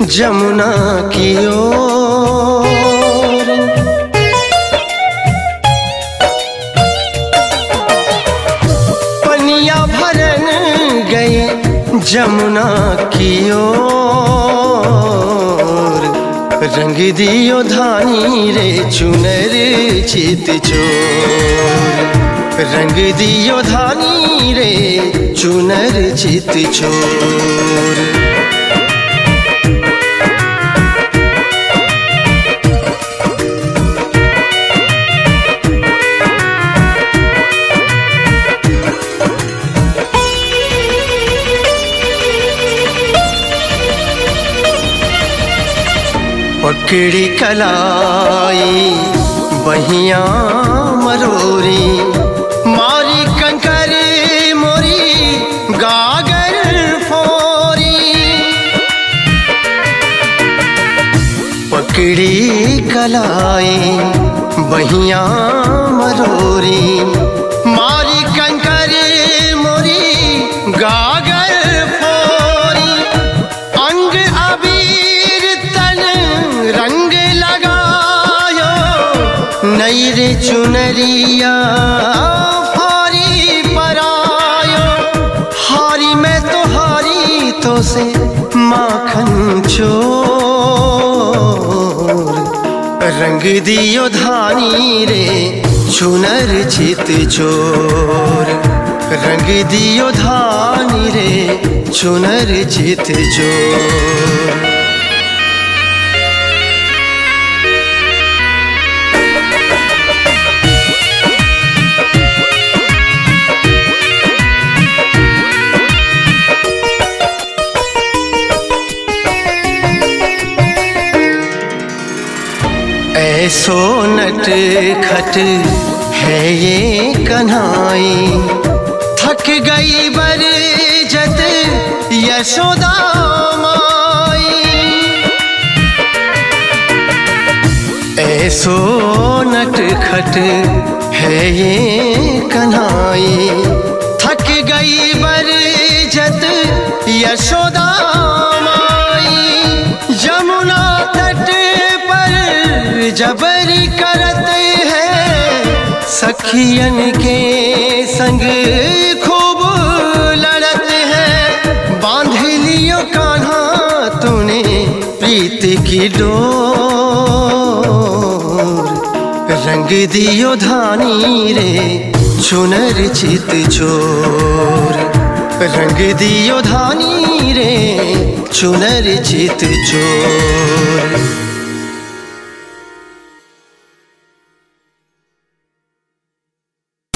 जमुना की ओर। पनिया भरन गए जमुना की ओर। रंग दियो धानी रे चुनर चित चोर। रंग दियो धानी रे चुनर चित चोर। पकड़ी कलाई बहिया मरोरी। मारी कंकर मोरी गागर फोरी। पकड़ी कलाई बहिया मरोरी। मारी कंकर मोरी गागर फोरी। अंग अबीर तन रंग लगायो। नई रे चुनरिया हारी परायो। हारी मैं तो हारी तो से माखन चोर। रंग दियो धानी रे चुनर चित चोर। रंग दियो धानी रे चुनर चित चोर। ऐसो नट खट है ये कन्हाई। थक गई बरजत यशोदा माई। ऐसो नट खट है ये कन्हाई। थक गई बरजत यशोदा माई। यमुना तट जबरी करते हैं सखियन के संग खूब लड़ते हैं। बांध लियो कान्हा तूने प्रीत की डोर। रंग दियो धानी रे चुनर चित चोर। रंग दियो धानी रे चुनर चित चोर।